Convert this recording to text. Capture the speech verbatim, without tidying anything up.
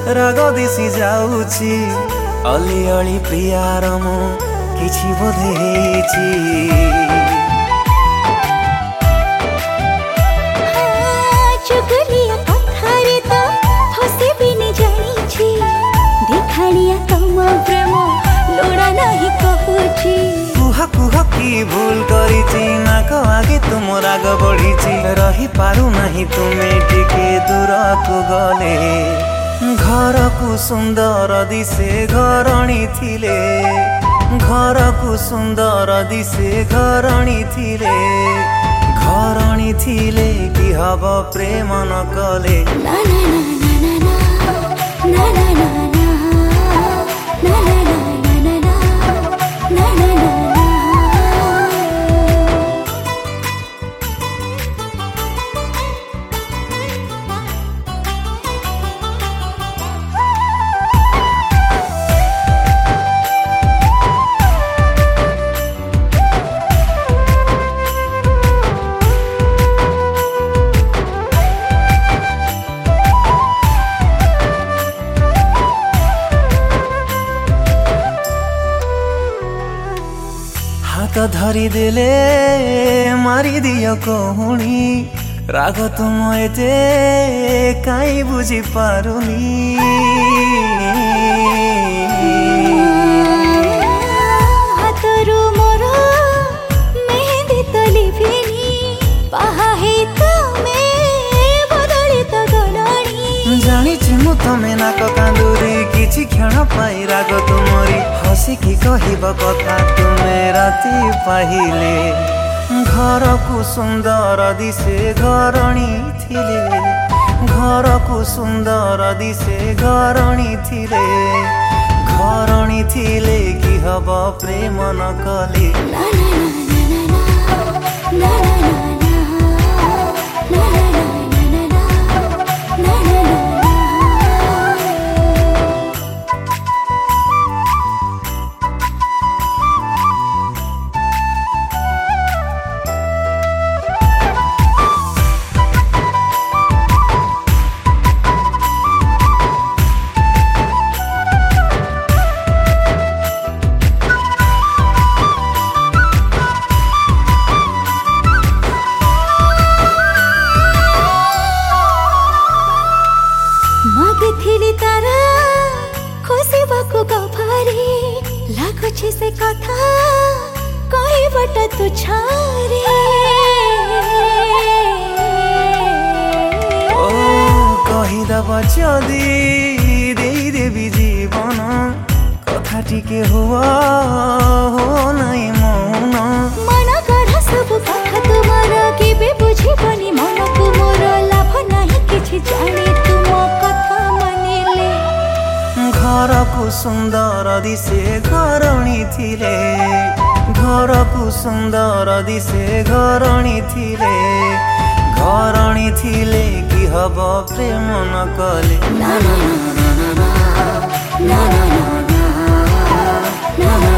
राग दिशी जाऊची अली अली प्रियार मु किछि बोधे हेछि चुगलिया कथारे तो फसे बिन जानिछि देखालिया तम प्रेम लोड़ा नहीं कहूछि कुह कुह की भूल करिछि नाक आगे तुम राग बढ़िछि रही पारु नहीं तुमे टिके दूर को गले घर को सुंदर दिसे घरणी थिले घर को सुंदर दिसे घरणी थिले घरणी थिले कि हब प्रेम न कले ना ना ना ना ना ना ना ना हाथ धरी देले मारी दियो कहूणी राग तुम एते काई बुझी पारुनी हाथरू मोर मेहंदी तली फिनी पाहा हे तमे बदली तो गलानी जानिछि मु तमे नाक कांदुरी किछि क्षण पाई राग तुमरी हसी की कहिब कथा तुमे राति पाहिले घर को सुंदर दिसे घरणी थिले घर को सुंदर दिसे घरणी थिले घरणी थिले कि हब प्रेम न कले ना ना ना ना ना ना मागिथिली तारा खुशी बाकु गफारे लागुछि से कथा कहि बट तु छारे ओ कहि दब जदी देई देबी जीवन कथा टिके हुआ हो नहीं मौन मन गढ़ा सब कथा तुमार केबे बुझिबनी मन को मोर लाभ नहीं किछि जाने तुम कथा मानिले घर को सुंदर दिसे घरणी थिले घर को सुंदर दिसे घरणी थिले घरणी थिले कि हब प्रेम न कले ना ना ना ना ना ना ना ना ना